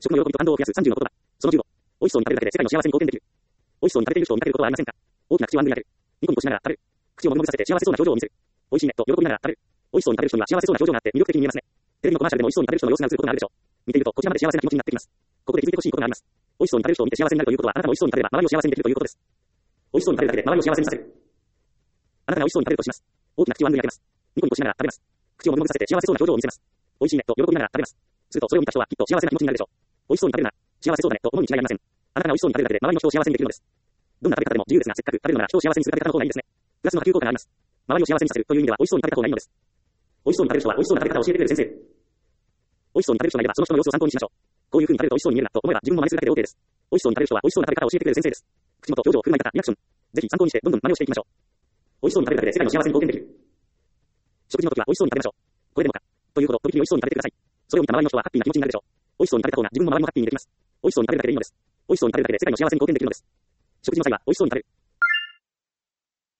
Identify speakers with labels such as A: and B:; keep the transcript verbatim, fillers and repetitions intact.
A: 食の喜びと感動を増やすさんじゅうの言葉。そのじゅうご。美味しそうに食べるだけで世界の幸せに貢献できる。美味しそうに食べている人を見かけることはありませんか？大きな口をあんぐり開ける。ニコニコしながら食べる。口をもみもみさせて幸せそうな表情を見せる。美味しいねと喜びながら食べる。美味しそうに食べる人には幸せそうな表情があって魅力的に見えますね。テレビのコマーシャルでも美味しそうに食べる人の様子が映ることがあるでしょう。見ているとこちらまで幸せな気持ちになってきます。ここで気づいてほしいことがあります。美味しそうに食べる人を見て幸せになるということは、あなたも美味しそうに食べれば周りを幸せにできるということです。美味しそうに食べるだけで周りを幸せにさせる。あなたが美味しそうに食べるとします。大きな口をあんぐり開けます。ニコニコしながら食べます。口をもみもみさせて幸せそうな表情を見せます。美味しいねと喜びながら食べます。するとそれを見た人はきっと幸せな気持ちになるでしょう。美味しそうに食べるなら幸せそうだねと思うに違いありません。あなたが美味しそうに食べるだけで周りの人を幸せにできるのです。どんな食べ方でも自由ですが、せっかく食べるのなら人を幸せにする食べ方の方がいいですね。プラスの波及効果があります。周りを幸せにさせるという意味では美味しそうに食べた方がいいのです。美味しそうに食べる人は美味しそうな食べ方を教えてくれる先生。美味しそうに食べる人がいればその人の様子を参考にしましょう。こういう風に食べると美味しそうに見えるなと思えば自分も真似するだけで OK です。美味しそうに食べる人は美味しそうな食べ方を教えてくれる先生です。口元、表情、振る舞い方、リアクション。ぜひ参考にしてどんどん真似をしていきましょう。美味しそうに食べるだけで世界の幸せに貢献できる。食事の時は美味しそうに食べましょう。これでもか。というほど、とびきり美味しそうに食べてください。それを見た周りの人はハッピーな気持ちになるでしょう。美味しそうに食べた方が自分も周りもハッピーにできます。美味しそうに食べるだけでいいのです。美味しそうに食べるだけで世界の幸せに貢献できるのです。食事の際は美味しそうに食べる。